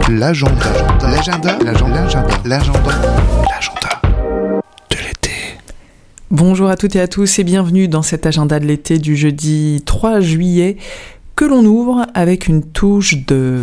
L'agenda de l'été. Bonjour à toutes et à tous et bienvenue dans cet agenda de l'été du jeudi 3 juillet que l'on ouvre avec une touche de...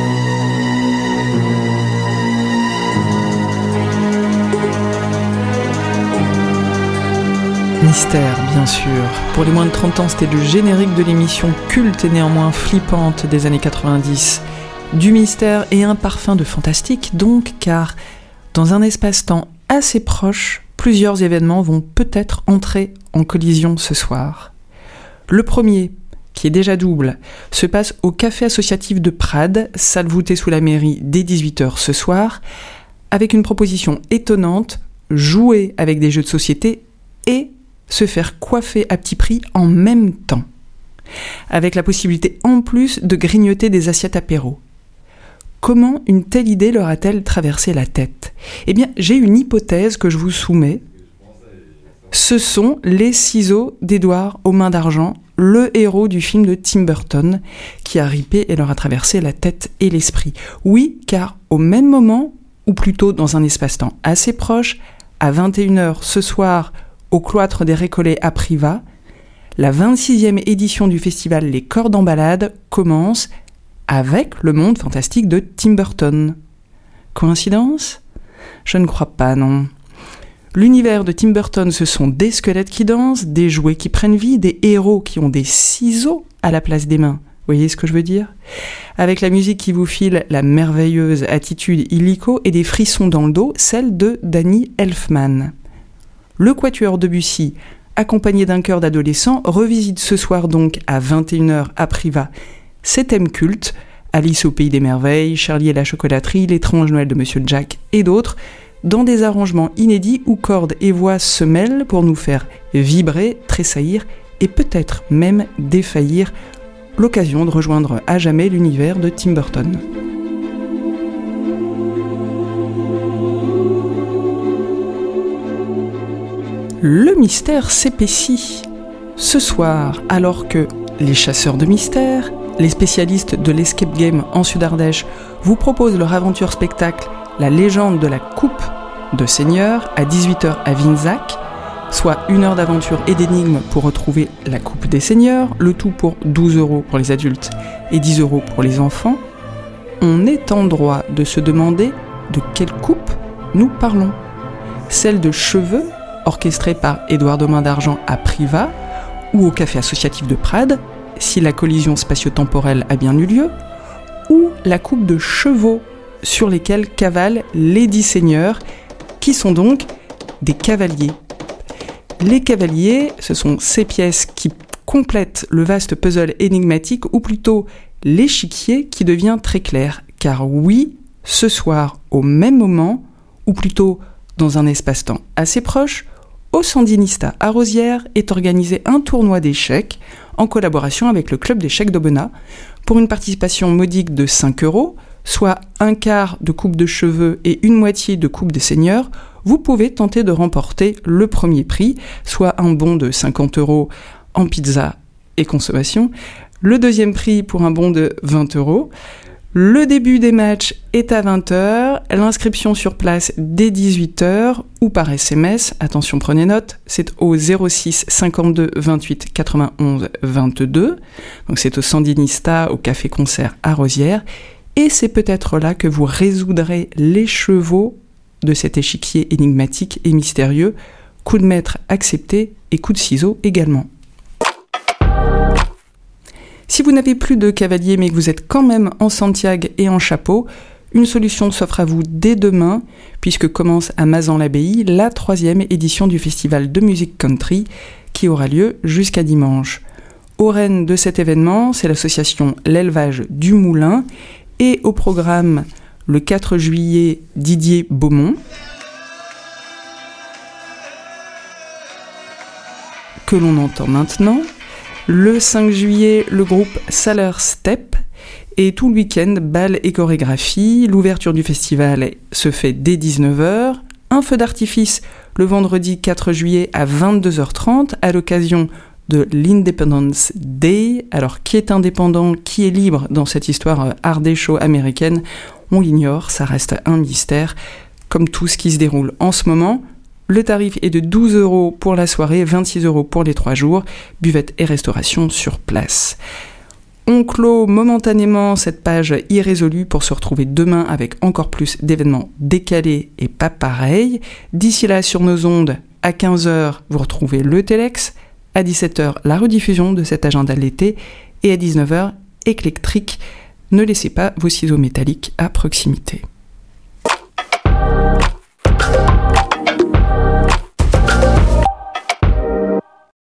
mystère, bien sûr. Pour les moins de 30 ans, c'était le générique de l'émission culte et néanmoins flippante des années 90. Du mystère et un parfum de fantastique, donc, car dans un espace-temps assez proche, plusieurs événements vont peut-être entrer en collision ce soir. Le premier, qui est déjà double, se passe au Café Associatif de Prades, salle voûtée sous la mairie, dès 18h ce soir, avec une proposition étonnante, jouer avec des jeux de société et se faire coiffer à petit prix en même temps, avec la possibilité en plus de grignoter des assiettes apéro. Comment une telle idée leur a-t-elle traversé la tête ? Eh bien, j'ai une hypothèse que je vous soumets. Ce sont les ciseaux d'Édouard aux mains d'argent, le héros du film de Tim Burton, qui a ripé et leur a traversé la tête et l'esprit. Oui, car au même moment, ou plutôt dans un espace-temps assez proche, à 21h ce soir, au cloître des Récollets à Privas, la 26e édition du festival Les Cordes en Balade commence avec le monde fantastique de Tim Burton. Coïncidence ? Je ne crois pas, non. L'univers de Tim Burton, ce sont des squelettes qui dansent, des jouets qui prennent vie, des héros qui ont des ciseaux à la place des mains. Vous voyez ce que je veux dire ? Avec la musique qui vous file la merveilleuse attitude illico et des frissons dans le dos, celle de Danny Elfman. Le Quatuor Debussy, accompagné d'un chœur d'adolescents, revisite ce soir donc à 21h à Privas ses thèmes cultes, Alice au Pays des Merveilles, Charlie et la chocolaterie, L'étrange Noël de Monsieur Jack et d'autres, dans des arrangements inédits où cordes et voix se mêlent pour nous faire vibrer, tressaillir et peut-être même défaillir, l'occasion de rejoindre à jamais l'univers de Tim Burton. Le mystère s'épaissit. Ce soir, alors que les chasseurs de mystères, les spécialistes de l'escape game en Sud-Ardèche vous proposent leur aventure spectacle La légende de la coupe de Seigneur à 18h à Vinzac, soit 1 heure d'aventure et d'énigmes pour retrouver la coupe des seigneurs, le tout pour 12 € pour les adultes et 10 € pour les enfants, on est en droit de se demander de quelle coupe nous parlons. Celle de cheveux, orchestrée par Édouard aux mains d'argent à Privas, ou au Café Associatif de Prades, si la collision spatio-temporelle a bien eu lieu, ou la coupe de chevaux sur lesquels cavalent les 10 seigneurs, qui sont donc des cavaliers. Les cavaliers, ce sont ces pièces qui complètent le vaste puzzle énigmatique, ou plutôt l'échiquier qui devient très clair. Car oui, ce soir, au même moment, ou plutôt dans un espace-temps assez proche, au Sandinista à Rosières est organisé un tournoi d'échecs en collaboration avec le club d'échecs d'Aubenas pour une participation modique de 5 €, soit un quart de coupe de cheveux et une moitié de coupe des seigneurs. Vous pouvez tenter de remporter le premier prix, soit un bon de 50 € en pizza et consommation, le deuxième prix pour un bon de 20 €. Le début des matchs est à 20h, l'inscription sur place dès 18h ou par SMS, attention prenez note, c'est au 06 52 28 91 22, donc c'est au Sandinista, au Café Concert à Rosières, et c'est peut-être là que vous résoudrez les chevaux de cet échiquier énigmatique et mystérieux, coup de maître accepté et coup de ciseaux également. Si vous n'avez plus de cavalier mais que vous êtes quand même en Santiago et en chapeau, une solution s'offre à vous dès demain, puisque commence à Mazan-l'Abbaye la 3e édition du festival de musique country qui aura lieu jusqu'à dimanche. Au renne de cet événement, c'est l'association L'Élevage du Moulin et au programme le 4 juillet Didier Beaumont, que l'on entend maintenant. Le 5 juillet, le groupe Sailor Step. Et tout le week-end, bal et chorégraphie. L'ouverture du festival se fait dès 19h. Un feu d'artifice le vendredi 4 juillet à 22h30 à l'occasion de l'Independence Day. Alors, qui est indépendant, qui est libre dans cette histoire ardécho américaine ? On l'ignore, ça reste un mystère, comme tout ce qui se déroule en ce moment. Le tarif est de 12 € pour la soirée, 26 € pour les 3 jours, buvette et restauration sur place. On clôt momentanément cette page irrésolue pour se retrouver demain avec encore plus d'événements décalés et pas pareils. D'ici là, sur nos ondes, à 15h, vous retrouvez le Télex, à 17h, la rediffusion de cet agenda de l'été, et à 19h, Éclectrique. Ne laissez pas vos ciseaux métalliques à proximité.